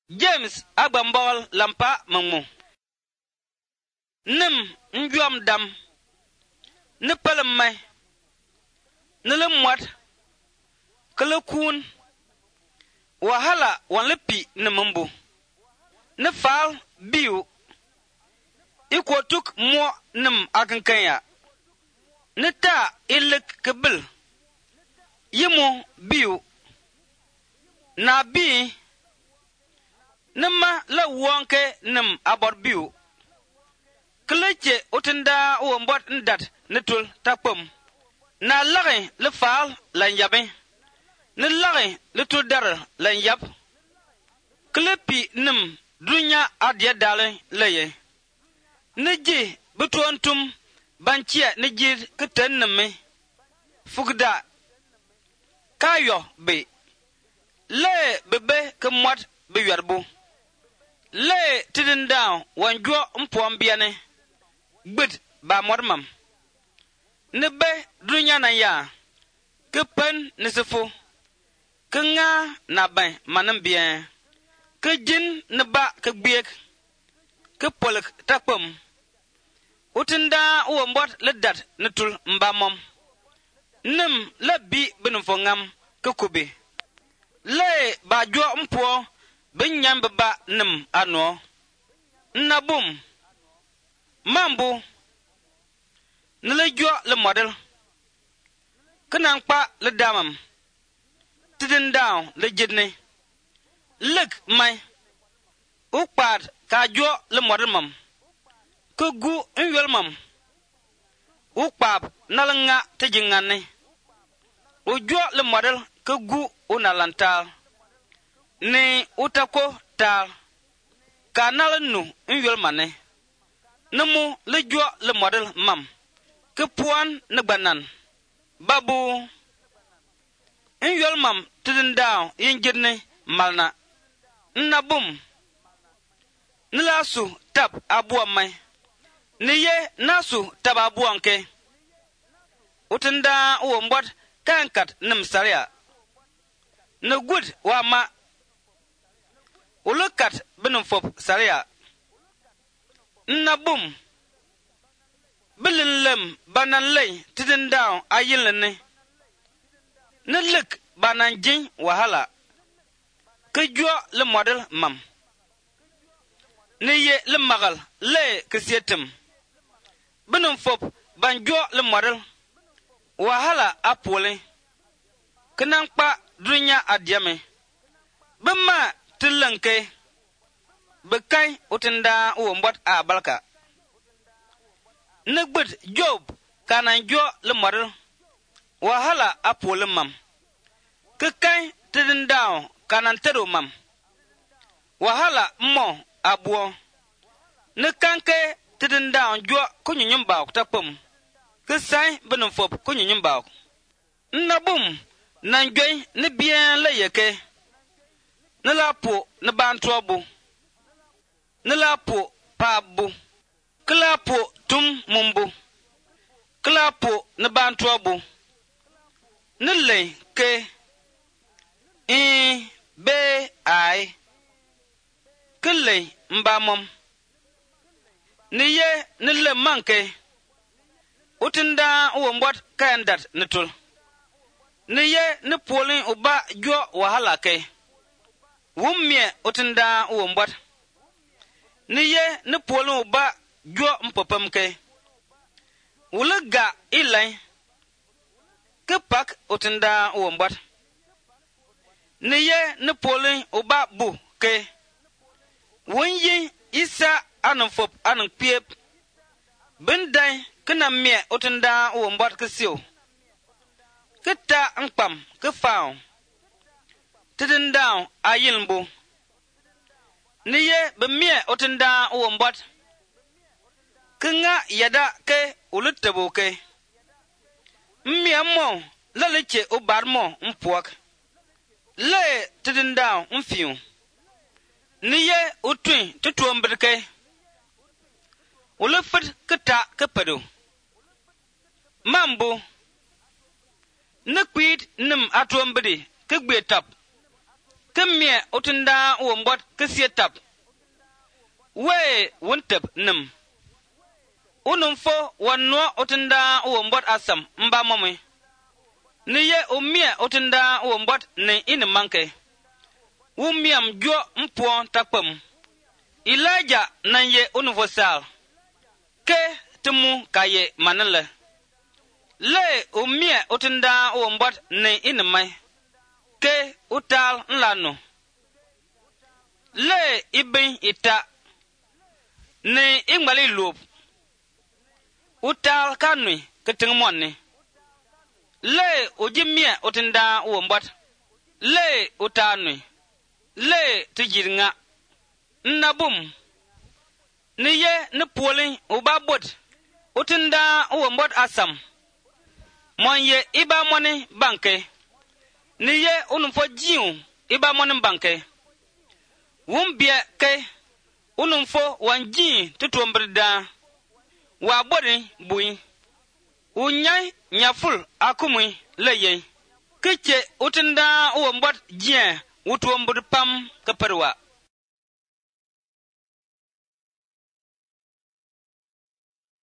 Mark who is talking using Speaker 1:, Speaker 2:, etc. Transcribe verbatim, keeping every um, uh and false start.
Speaker 1: James agbambol lampa mangmu nim njom dam ne pelem mai ne le mwat kele kun wahala wan le pi ne mumbu ne fal biu ikotuk mo nim akankanya ne ta ilik kebil yimu biu na bi nema la wonke nim abor biu kleche utenda o mbot ndat netul tapum na lagin le fal la yabe ne lagin le tul dar la yab klepi nim dunya adya dale leye ne ji butontum banchia ne ji keten neme fugda kayo be le bebe kemwat be yarbu le tidin down wanjo mpom biane gbed ba modmam ne be dunya na ya kepen ne sefo kenga na ban manam bien ke jin ne ba ke biek ke polek tapum utinda o mbot le dat ne tul mbamom nim le bi benfongam ke kubi le ba jo mpo binyam ba nim ano nabum mambu nle jo le model kenan pa le damam tidin down le jidne lek mai ukpad ka jo le model mam ko gu nwel mam ukpab nalanga tejingane o jo le model ko gu unalantal ni utako tal kanal nu nwel mane nemu le jo le model mam ke puan ne banan babu nwel mam tidin down yinjidne malna nabum nilasu tab abuwa mai niye nasu tab abuwanke utinda uwo mbot kankat nim saria ne gud wa ma ulukat binum fop saria nabum bilin lem banan lay tidin down ayilene ne lek banan jin wahala ke jo le model mam ne ye le magal le ke sietem binum fop ban jo le model wahala apole kenan pa dunya adyame bema tilanke bekai utinda o mbot a balka negbet job kanan jo le model wahala apole mam ke kai tidinda kanan tedo mam wahala mo abuo ne kanke tidinda jo kunyunyum baw tapum ke sai benum fop kunyunyum baw nabum nan joy ne bien la yeke ne la po ne bantobu ne la po pabu kla po tum mumbu kla po ne bantobu ne le ke i be ai kle mbamom ne ye ne le manke utinda wo mbot kandat netul ne ye ne polin uba jo wahala ke wummie utinda wo mbot ne ye ne polin uba jo mpopam ke wulaga ilai ke pak utinda wo mbot ne ye ne polin uba bu ke wonyi isa anan fop anan piep bendai kana mie utinda wo mbot ke sio kita ngpam ke faw tidin down ayilmbu niye be mie utinda wo mbot kinga yada ke ulutebo ke mie mo laleche ubarmo mpuak le tidin down mfiu niye utwin tutuombrike ulufit kita ke pedo mambu ne kwit nim atuombedi ke gbe tap kemie utunda wombot kesietap we wuntep nim unumfo wanno utunda wombot asam mba momwe niye umie utunda wombot ne inimanke umiam jo mpo takpam ilaja nanye unuvosal ke tumu kaye manale le umie utunda wombot ne inimai ke utal nlano le ibin ita ne ingmali lob utal kanwi ketingmonni le ujimie utunda wombot le utanwi le tijirnga nabum niye ne polin ubabot utunda wombot asam monye iba moni banke niye unumfo jiu iba moni banke wumbie ke unumfo wanji tutuombrida wa bodi bui unyai nyaful akumwi leye kiche utunda wombot jien utuombud pam kaperwa